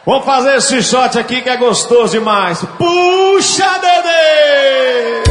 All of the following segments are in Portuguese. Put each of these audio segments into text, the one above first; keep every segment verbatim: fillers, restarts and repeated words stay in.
Vamos fazer esse shot aqui que é gostoso demais. Puxa, Dedê!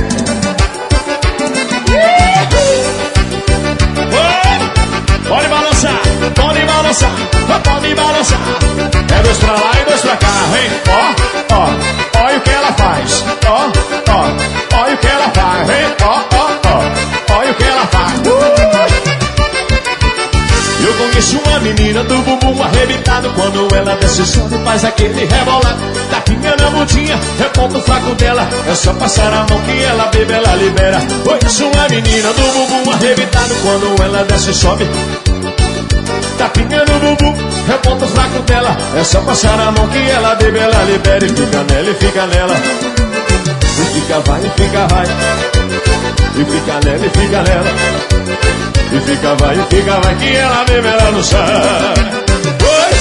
Pode balançar, pode balançar, pode balançar. É dois pra lá e dois pra cá, hein? Ó, ó, olha o que ela faz. Ó, ó, olha o que ela faz, hein? Ó, ó, ó, olha o que ela faz. Uh! Eu conheço uma menina do bumbum arrebentado. Quando ela desce sobe, faz aquele rebolado. Tapinha na bundinha, é ponto fraco dela. É só passar a mão que ela bebe, ela libera. Conheço uma menina do bumbum arrebentado. Quando ela desce sobe, tapinha no bumbum, é ponto fraco dela. É só passar a mão que ela bebe, ela libera. E fica nela, e fica nela. E fica vai, e fica vai. E fica nela, e fica nela. E fica vai, e fica vai, que ela bebe, ela não sai. Oi!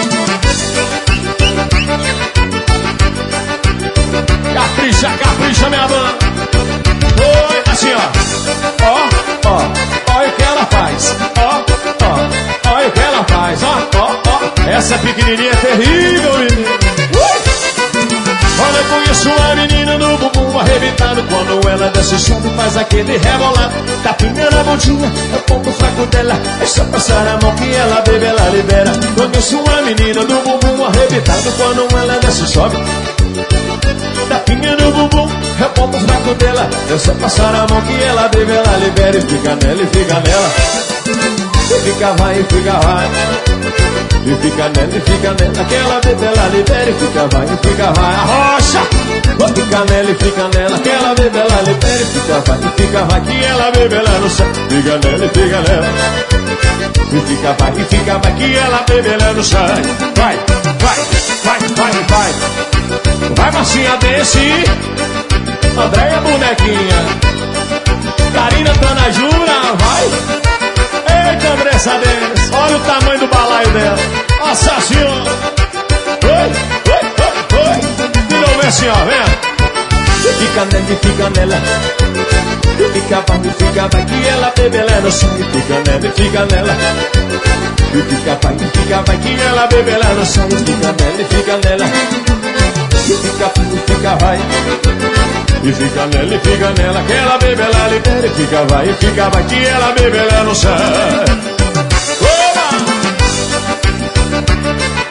Capricha, capricha, minha banda. Oi, assim, ó. Ó, ó, olha o que ela faz. Ó, ó, olha o que ela faz. Ó, ó, ó. Essa pequenininha é terrível, menino. Ui! Olha, eu conheço uma menina no bumbum arrebentado. Quando ela desce sobe, faz aquele rebolado. Tapinha na bundinha, é o ponto fraco dela. É só passar a mão que ela bebe, ela libera. Conheço uma menina do bumbum arrebentado. Quando ela desce sobe, tapinha no bumbum, é o ponto fraco dela. É só passar a mão que ela bebe, ela libera. E fica nela, e fica nela. E fica vai, e fica vai. E fica nela, e fica nela, que ela bebe, ela libera. E fica vai, e fica vai, arrocha. E fica nela, e fica nela, que ela bebe, ela libera. E fica vai, e fica vai, que ela bebe, ela não sai. Fica nela, e fica nela. E fica vai, e fica vai, que ela bebe, ela não sai. Vai, vai, vai, vai, vai. Vai, Marcinha, desce. Andréia, bonequinha. Karina, Tana, Jura, vai. Eita, Andressa Denis, olha o tamanho do balaio dela. Nossa senhora. Oi, oi, oi, oi. De novo assim, ó, vem. Fica nela, e fica nela. E fica vai, e fica vai, que ela bebe, ela não sai. Fica nela, e fica nela. E fica vai, e fica vai, que ela bebe, ela não sai. Fica nela, e fica nela. E fica vai, e fica vai. E fica nela, e fica nela, que ela bebe, ela libera. E fica vai, e fica vai, que ela bebe, ela não sai. Oba!